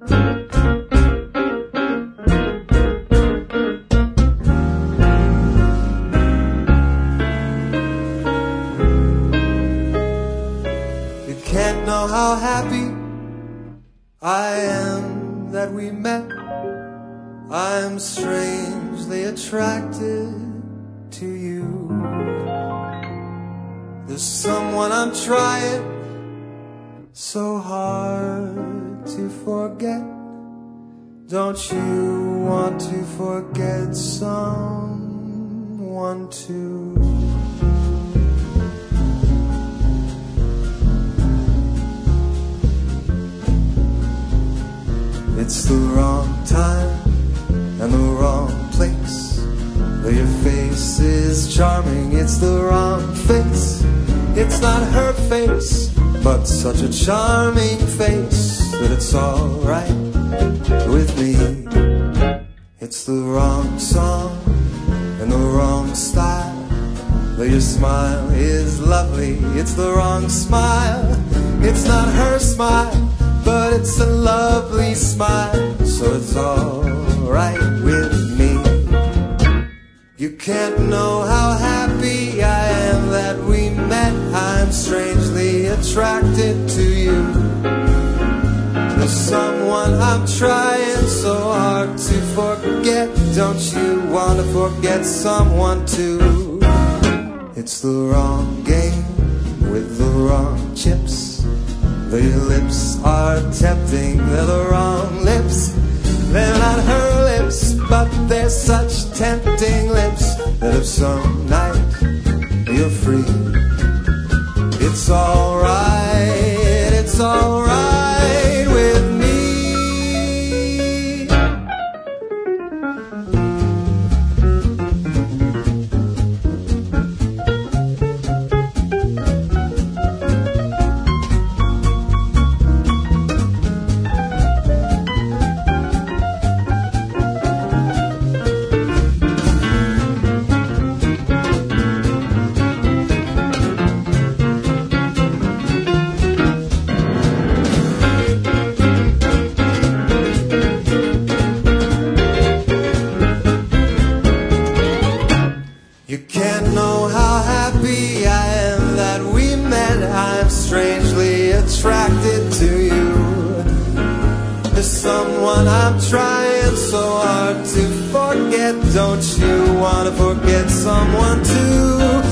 You can't know how happy I am that we met. I'm strangely attracted to you. There's someone I'm trying so hard to forget. Don't you want to forget someone too? It's the wrong time and the wrong place. Though your face is charming, it's the wrong face. It's not her face, but such a charming face that it's alright with me. It's the wrong song and the wrong style. Though your smile is lovely, it's the wrong smile. It's not her smile, but it's a lovely smile, so it's alright with me. You can't know how happy I am that we met. I'm strangely attracted to you. There's someone I'm trying so hard to forget. Don't you want to forget someone too? It's the wrong game with the wrong chips. Though your lips are tempting, they're the wrong lips. They're not her lips, but they're such tempting lips that if some night you're free, it's alright, it's alright with me. You can't know how happy I am that we met. I'm strangely attracted to you. There's someone I'm trying so hard to forget. Don't you want to forget someone too?